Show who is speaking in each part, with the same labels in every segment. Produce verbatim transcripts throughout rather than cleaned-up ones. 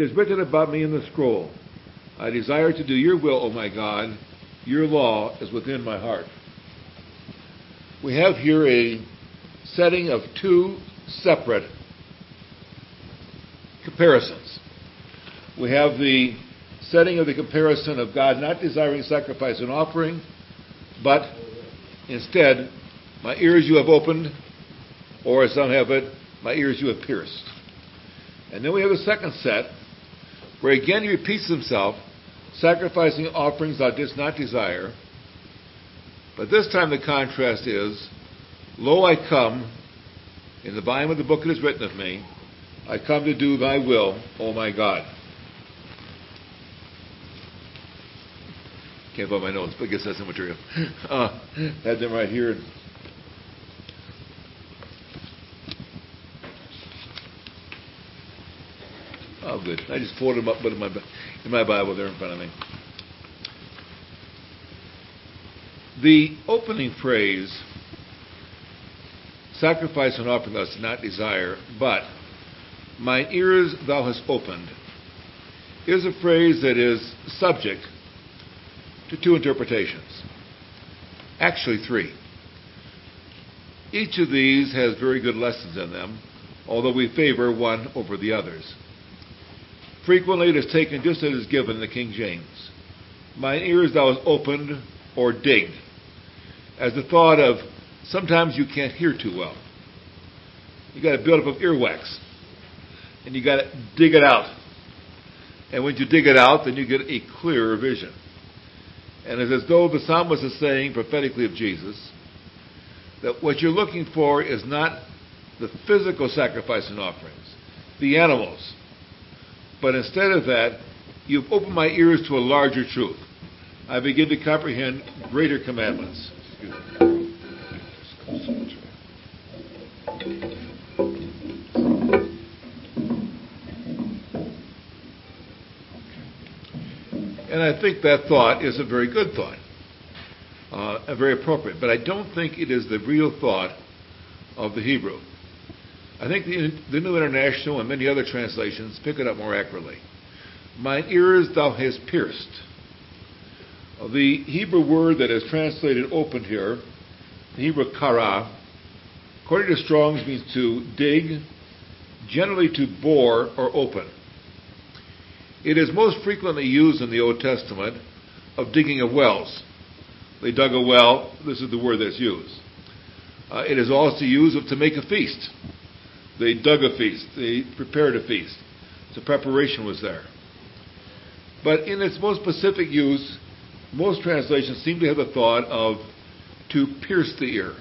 Speaker 1: It is written about me in the scroll. I desire to do your will, O my God. Your law is within my heart. We have here a setting of two separate comparisons. We have the setting of the comparison of God not desiring sacrifice and offering, but instead, my ears you have opened, or as some have it, my ears you have pierced. And then we have a second set, where again he repeats himself, sacrificing offerings thou didst not desire. But this time the contrast is, lo, I come, in the volume of the book it is written of me, I come to do thy will, O my God. Can't find my notes, but I guess that's the material. Uh, had them right here. Oh, good. I just folded them up in my, in my Bible there in front of me. The opening phrase, sacrifice and offering thou didst not desire, but mine ears thou hast opened, is a phrase that is subject to two interpretations. Actually, three. Each of these has very good lessons in them, although we favor one over the others. Frequently it is taken just as it is given in the King James. Mine ears thou hast opened, or digged, as the thought of sometimes you can't hear too well. You got to build up of earwax, and you got to dig it out. And when you dig it out, then you get a clearer vision. And it's as though the psalmist is saying prophetically of Jesus that what you're looking for is not the physical sacrifice and offerings, the animals, but instead of that, you've opened my ears to a larger truth. I begin to comprehend greater commandments. Excuse me. And I think that thought is a very good thought, uh, and very appropriate. But I don't think it is the real thought of the Hebrew. I think the, the New International and many other translations pick it up more accurately. Mine ears thou hast pierced. The Hebrew word that is translated opened here, the Hebrew kara, according to Strong's, means to dig, generally to bore or open. It is most frequently used in the Old Testament of digging of wells. They dug a well, this is the word that's used. Uh, it is also used of to make a feast. They dug a feast. They prepared a feast. So preparation was there. But in its most specific use, most translations seem to have the thought of to pierce the ear,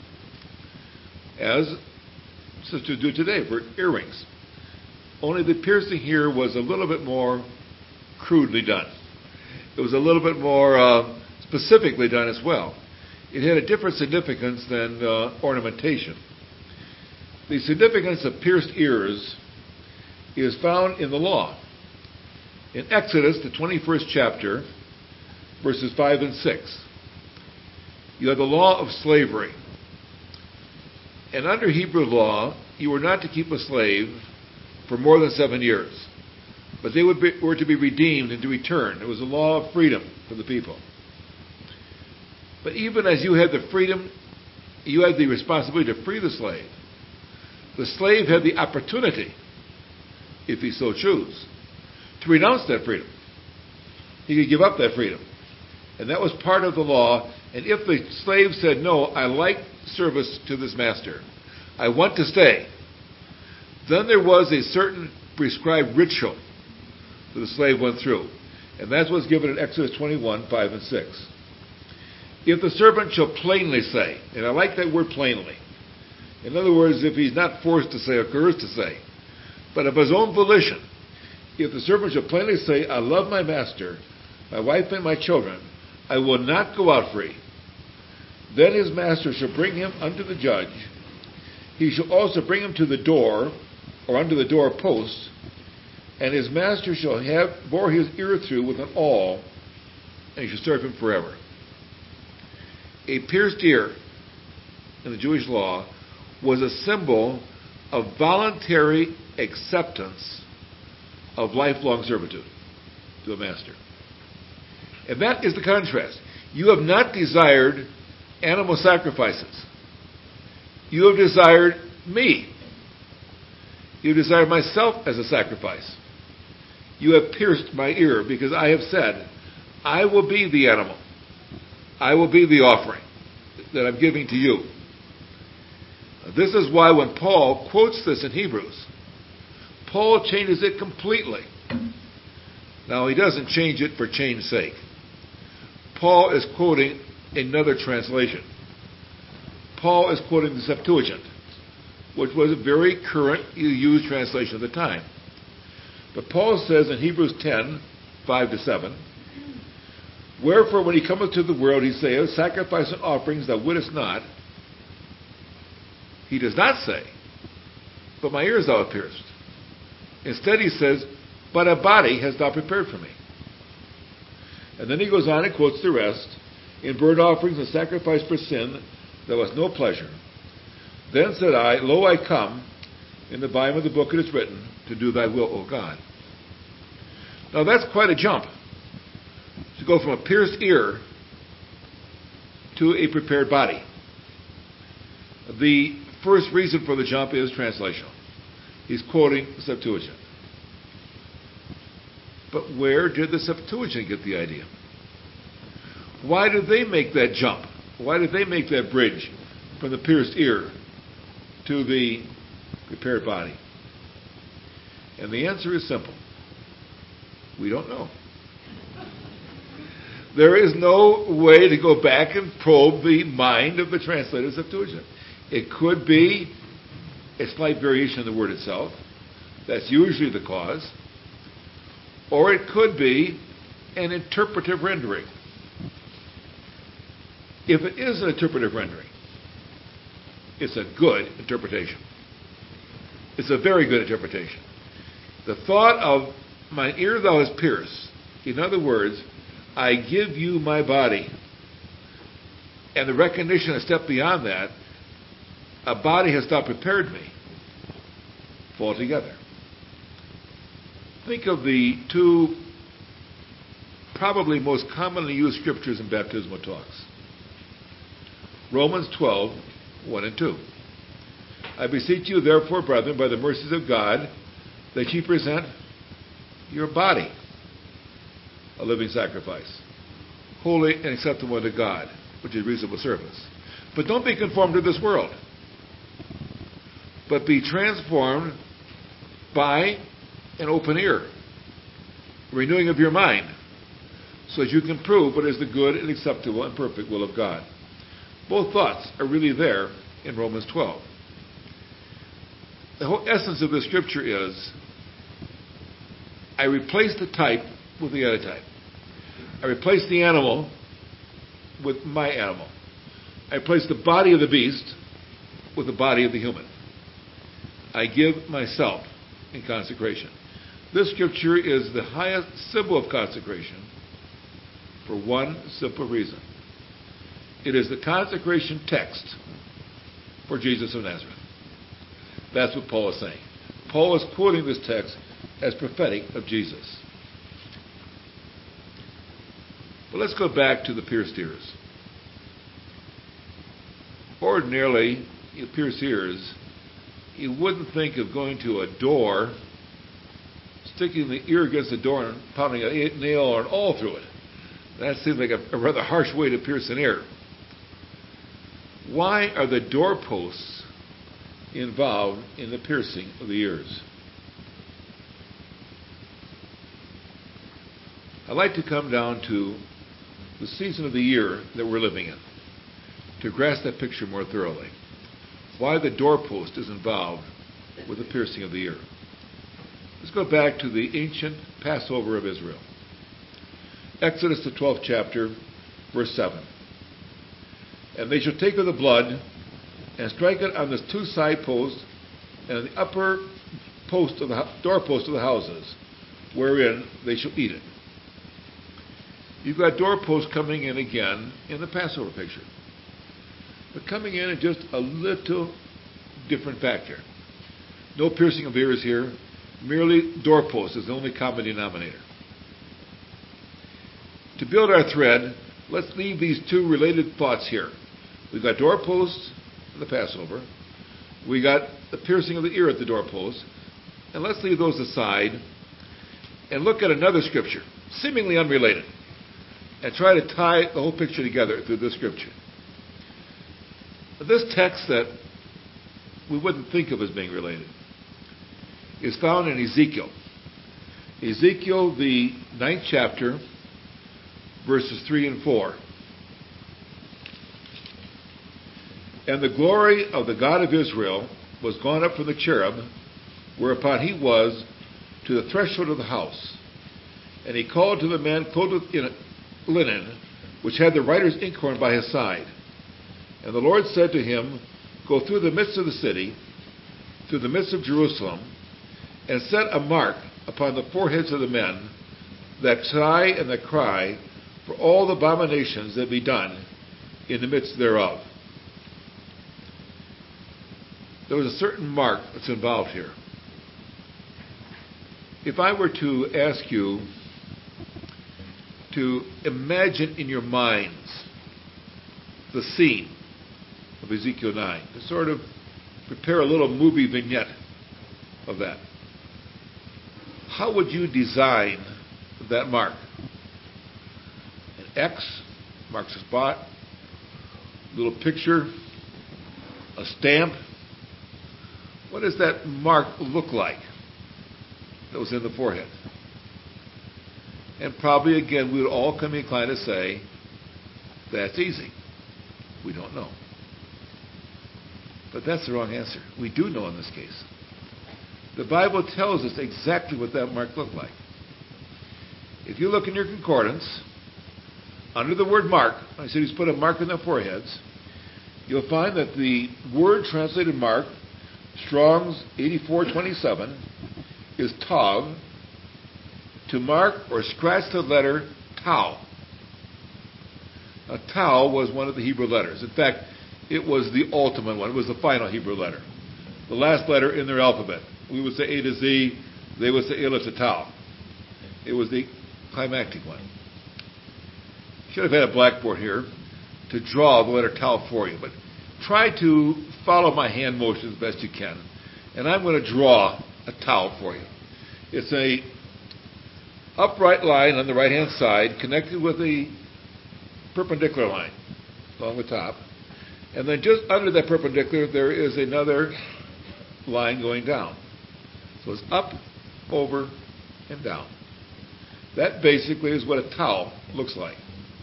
Speaker 1: as sisters do today for earrings. Only the piercing here was a little bit more crudely done. It was a little bit more uh, specifically done as well. It had a different significance than uh, ornamentation. The significance of pierced ears is found in the law. In Exodus, the twenty-first chapter, verses five and six, you have the law of slavery. And under Hebrew law, you were not to keep a slave for more than seven years. But they would be, were to be redeemed and to return. It was a law of freedom for the people. But even as you had the freedom, you had the responsibility to free the slave. The slave had the opportunity, if he so chose, to renounce that freedom. He could give up that freedom. And that was part of the law. And if the slave said, no, I like service to this master, I want to stay, then there was a certain prescribed ritual that the slave went through. And that's what's given in Exodus twenty-one, five and six. If the servant shall plainly say, and I like that word plainly. In other words, if he's not forced to say or coerced to say, but of his own volition, if the servant shall plainly say, I love my master, my wife and my children, I will not go out free, then his master shall bring him unto the judge. He shall also bring him to the door, or unto the door post, and his master shall have bore his ear through with an awl, and he shall serve him forever. A pierced ear in the Jewish law was a symbol of voluntary acceptance of lifelong servitude to a master. And that is the contrast. You have not desired animal sacrifices. You have desired me. You have desired myself as a sacrifice. You have pierced my ear because I have said, I will be the animal. I will be the offering that I'm giving to you. This is why when Paul quotes this in Hebrews, Paul changes it completely. Now, he doesn't change it for change's sake. Paul is quoting another translation. Paul is quoting the Septuagint, which was a very current used translation of the time. But Paul says in Hebrews ten, five to seven, wherefore when he cometh to the world, he saith, sacrifice and offerings thou wouldest not. He does not say, but my ears thou hast pierced. Instead he says, but a body hast thou prepared for me. And then he goes on and quotes the rest. In burnt offerings and sacrifice for sin, there was no pleasure. Then said I, lo, I come. In the volume of the book it is written, to do thy will, O God. Now that's quite a jump. To go from a pierced ear to a prepared body. The first reason for the jump is translational. He's quoting the Septuagint. But where did the Septuagint get the idea? Why did they make that jump? Why did they make that bridge from the pierced ear to the prepared body? And the answer is simple. We don't know. There is no way to go back and probe the mind of the translator of Septuagint. It could be a slight variation in the word itself. That's usually the cause. Or it could be an interpretive rendering. If it is an interpretive rendering, it's a good interpretation. It's a very good interpretation. The thought of mine ear thou hast pierced, in other words, I give you my body. And the recognition, a step beyond that, a body has not prepared me, fall together. Think of the two probably most commonly used scriptures in baptismal talks. Romans twelve, one and two. I beseech you, therefore, brethren, by the mercies of God, that ye present your body a living sacrifice, holy and acceptable unto God, which is reasonable service. But don't be conformed to this world, but be transformed by an open ear, renewing of your mind, so that you can prove what is the good and acceptable and perfect will of God. Both thoughts are really there in Romans twelve. The whole essence of the scripture is, I replace the type with the antitype. I replace the animal with my animal. I replace the body of the beast with the body of the human. I give myself in consecration. This scripture is the highest symbol of consecration for one simple reason. It is the consecration text for Jesus of Nazareth. That's what Paul is saying. Paul is quoting this text as prophetic of Jesus. But let's go back to the pierced ears. Ordinarily, you pierce ears, you wouldn't think of going to a door, sticking the ear against the door and pounding a nail or an awl through it. That seems like a, a rather harsh way to pierce an ear. Why are the doorposts involved in the piercing of the ears? I'd like to come down to the season of the year that we're living in to grasp that picture more thoroughly. Why the doorpost is involved with the piercing of the ear. Let's go back to the ancient Passover of Israel. Exodus, the twelfth chapter, verse seven. And they shall take of the blood and strike it on the two side posts and on the upper post of the doorpost of the houses, wherein they shall eat it. You've got doorposts coming in again in the Passover picture, but coming in at just a little different factor. No piercing of ears here. merely doorposts is the only common denominator. To build our thread, let's leave these two related thoughts here. We've got doorposts in the Passover. We got the piercing of the ear at the doorpost. And let's leave those aside and look at another scripture, seemingly unrelated, and try to tie the whole picture together through this scripture. This text that we wouldn't think of as being related is found in Ezekiel. Ezekiel, the ninth chapter, verses three and four. And the glory of the God of Israel was gone up from the cherub, whereupon he was, to the threshold of the house. And he called to the man clothed in linen, which had the writer's inkhorn by his side. And the Lord said to him, Go through the midst of the city, through the midst of Jerusalem, and set a mark upon the foreheads of the men that sigh and that cry for all the abominations that be done in the midst thereof. There was a certain mark that's involved here. If I were to ask you to imagine in your minds the scene of Ezekiel nine, to sort of prepare a little movie vignette of that, how would you design that mark? An X marks a spot, a little picture, a stamp. What does that mark look like that was in the forehead? And probably, again, we would all come inclined to say, that's easy. We don't know. But that's the wrong answer. We do know in this case. The Bible tells us exactly what that mark looked like. If you look in your concordance, under the word mark, I said he's put a mark in their foreheads, you'll find that the word translated mark, Strong's eighty-four twenty-seven, is tav, to mark or scratch the letter tau. Now, tau was one of the Hebrew letters. In fact, it was the ultimate one. It was the final Hebrew letter, the last letter in their alphabet. We would say A to Z. They would say Aleph to Tau. It was the climactic one. Should have had a blackboard here to draw the letter Tau for you, but try to follow my hand motion as best you can. And I'm going to draw a Tau for you. It's a upright line on the right-hand side connected with a perpendicular line along the top. And then just under that perpendicular, there is another line going down. So it's up, over, and down. That basically is what a tau looks like.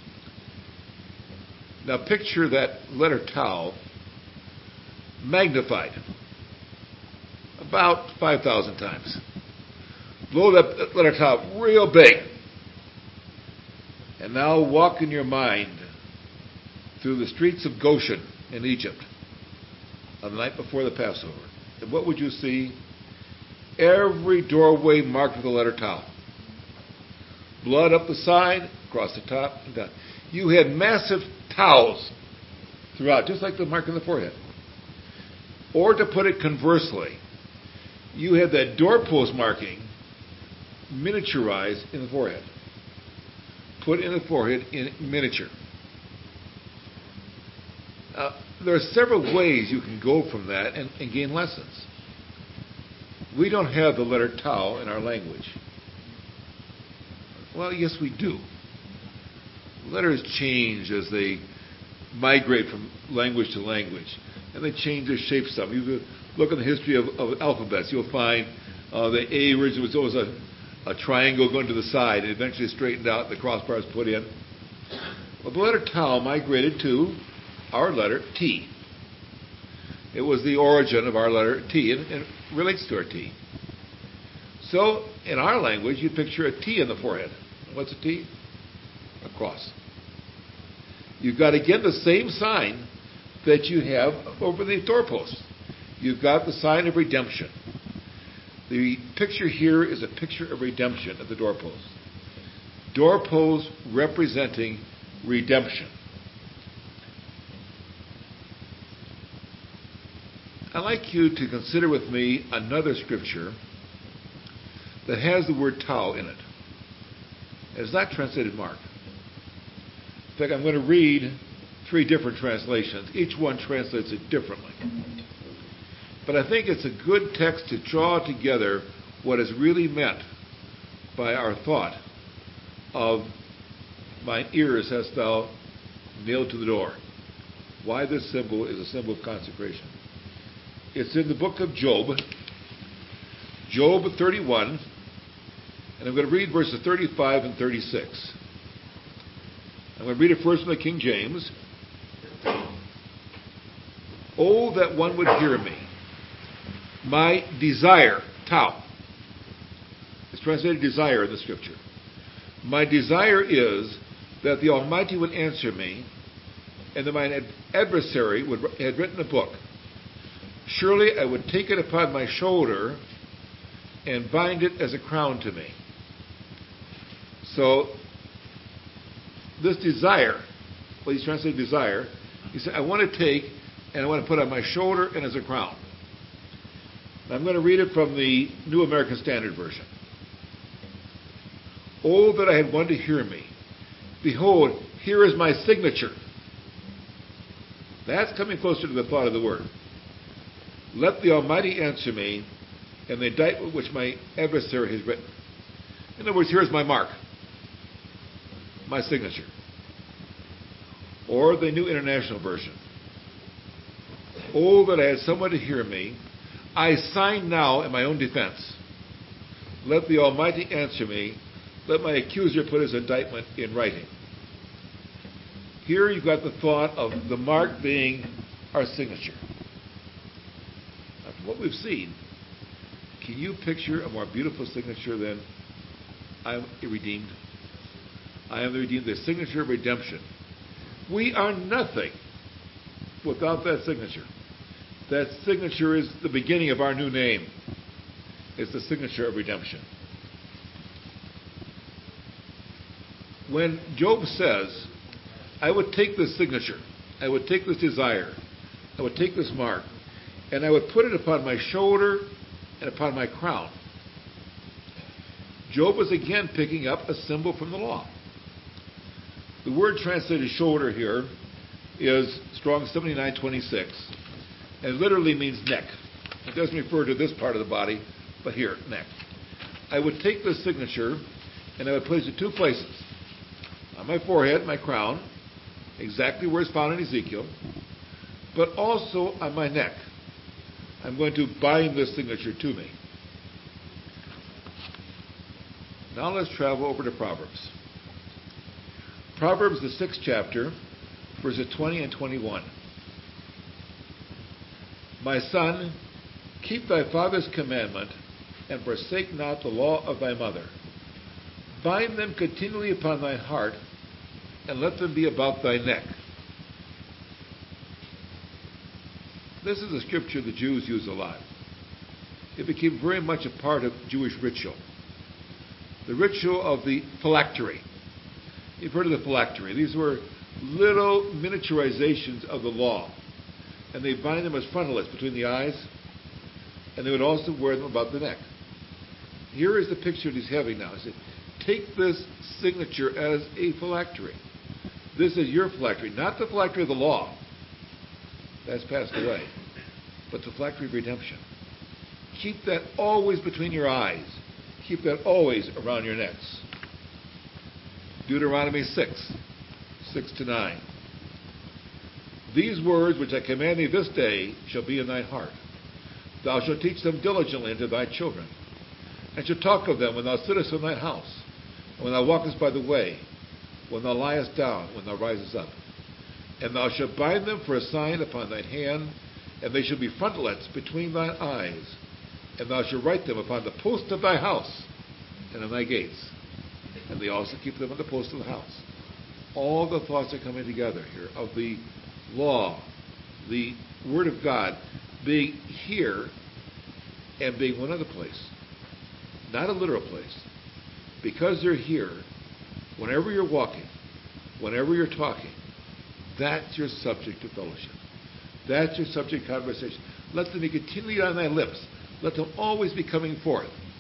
Speaker 1: Now picture that letter tau magnified about five thousand times. Blow that letter tau real big. And now walk in your mind through the streets of Goshen in Egypt on the night before the Passover. And what would you see? Every doorway marked with the letter tau. Blood up the side, across the top, and down. You had massive taus throughout, just like the mark in the forehead. Or to put it conversely, you had that doorpost marking miniaturized in the forehead. Put in the forehead in miniature. Now, there are several ways you can go from that and, and gain lessons. We don't have the letter tau in our language. Well, yes, we do. Letters change as they migrate from language to language, and they change their shape some. You look at the history of, of alphabets, you'll find uh, the A originally was always a, a triangle going to the side, and eventually straightened out, the crossbar was put in. Well, the letter tau migrated to our letter T. It was the origin of our letter T, and, and relates to our T. So, in our language, you picture a T in the forehead. What's a T? A cross. You've got, again, the same sign that you have over the doorpost. You've got the sign of redemption. The picture here is a picture of redemption at the doorpost. Doorpost representing redemption. I'd like you to consider with me another scripture that has the word tau in it. It's not translated mark. In fact, I'm going to read three different translations. Each one translates it differently. But I think it's a good text to draw together what is really meant by our thought of mine ears hast thou nailed to the door. Why this symbol is a symbol of consecration. It's in the book of Job, Job thirty-one, and I'm going to read verses thirty-five and thirty-six. I'm going to read it first from the King James. Oh, that one would hear me. My desire, tau. It's translated desire in the scripture. My desire is that the Almighty would answer me, and that mine adversary would had written a book. Surely I would take it upon my shoulder and bind it as a crown to me. So, this desire, well, he's translated desire, he said, I want to take and I want to put on my shoulder and as a crown. And I'm going to read it from the New American Standard Version. Oh, that I had one to hear me. Behold, here is my signature. That's coming closer to the thought of the word. Let the Almighty answer me, and the indictment which my adversary has written. In other words, here's my mark, my signature. Or the New International Version. Oh, that I had someone to hear me. I sign now in my own defense. Let the Almighty answer me. Let my accuser put his indictment in writing. Here you've got the thought of the mark being our signature. Now, from what we've seen, can you picture a more beautiful signature than I am redeemed? I am the redeemed, the signature of redemption. We are nothing without that signature. That signature is the beginning of our new name. It's the signature of redemption. When Job says, I would take this signature, I would take this desire, I would take this mark, and I would put it upon my shoulder and upon my crown. Job was again picking up a symbol from the law. The word translated shoulder here is Strong's seventy-nine twenty-six, and literally means neck. It doesn't refer to this part of the body, but here, neck. I would take this signature and I would place it two places. On my forehead, my crown, exactly where it's found in Ezekiel, but also on my neck. I'm going to bind this signature to me. Now let's travel over to Proverbs. Proverbs, the sixth chapter, verses twenty and twenty-one. My son, keep thy father's commandment, and forsake not the law of thy mother. Bind them continually upon thy heart, and let them be about thy neck. This is a scripture the Jews use a lot. It became very much a part of Jewish ritual. The ritual of the phylactery. You've heard of the phylactery. These were little miniaturizations of the law. And they bind them as frontalets between the eyes, and they would also wear them about the neck. Here is the picture he's having now. He said, take this signature as a phylactery. This is your phylactery, not the phylactery of the law. That's passed away. But the phylactery of redemption. Keep that always between your eyes. Keep that always around your necks. Deuteronomy six, six to nine. These words which I command thee this day shall be in thine heart. Thou shalt teach them diligently unto thy children, and shalt talk of them when thou sittest in thine house, and when thou walkest by the way, when thou liest down, when thou risest up. And thou shalt bind them for a sign upon thine hand, and they shall be frontlets between thine eyes. And thou shalt write them upon the post of thy house and on thy gates. And they also keep them on the post of the house. All the thoughts are coming together here of the law, the Word of God, being here and being one other place. Not a literal place. Because they're here, whenever you're walking, whenever you're talking, that's your subject of fellowship. That's your subject of conversation. Let them be continually on thy lips. Let them always be coming forth.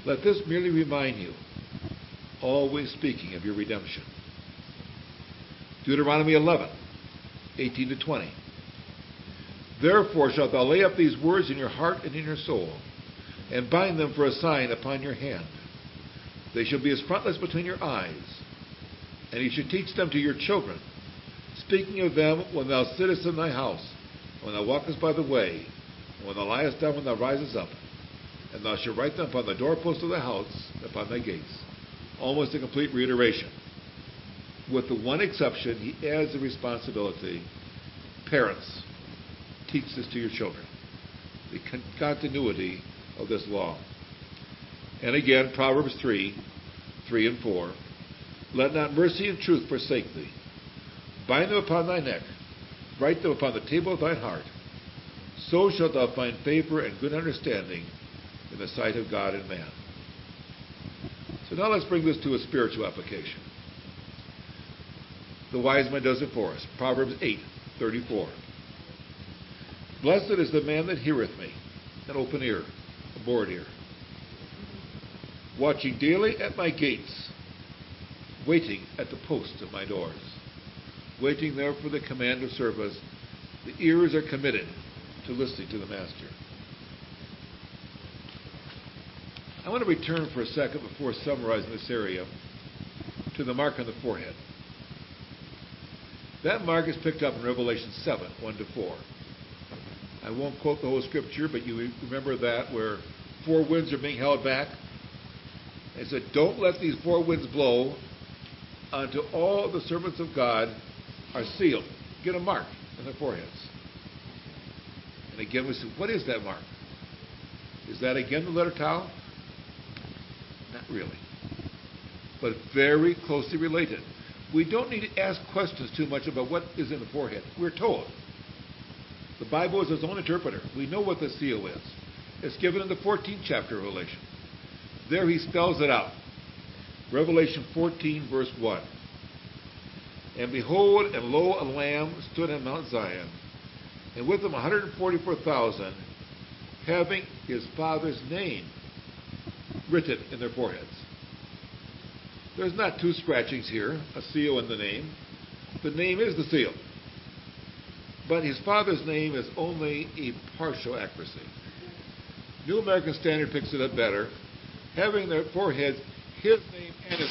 Speaker 1: Let this merely remind you, always speaking of your redemption. Deuteronomy eleven, eighteen to twenty. Therefore shalt thou lay up these words in your heart and in your soul, and bind them for a sign upon your hand. They shall be as frontlets between your eyes, and you shall teach them to your children, speaking of them when thou sittest in thy house, when thou walkest by the way, and when thou liest down, when thou risest up. And thou shalt write them upon the doorposts of the house, and upon thy gates. Almost a complete reiteration. With the one exception, he adds the responsibility. Parents, teach this to your children. The con- continuity of this law. And again, Proverbs three, three and four. Let not mercy and truth forsake thee. Bind them upon thy neck. Write them upon the table of thine heart. So shalt thou find favor and good understanding in the sight of God and man. So now let's bring this to a spiritual application. The wise man does it for us. Proverbs eight, thirty-four. Blessed is the man that heareth me, an open ear, a bored ear, watching daily at my gates, waiting at the posts of my doors, waiting there for the command of service. The ears are committed to listening to the master. I want to return for a second before summarizing this area to the mark on the forehead. That mark is picked up in Revelation seven, one to four. I won't quote the whole scripture, but you remember that where four winds are being held back. It said, don't let these four winds blow until all the servants of God are sealed. Get a mark on their foreheads. And again we said, what is that mark? Is that again the letter tau? Not really. But very closely related. We don't need to ask questions too much about what is in the forehead. We're told. The Bible is its own interpreter. We know what the seal is. It's given in the fourteenth chapter of Revelation. There he spells it out. Revelation fourteen, verse one. And behold, and lo, a lamb stood on Mount Zion, and with him one hundred forty-four thousand, having his Father's name written in their foreheads. There's not two scratchings here, a seal and the name. The name is the seal. But his Father's name is only a partial accuracy. New American Standard picks it up better. Having their foreheads his name and his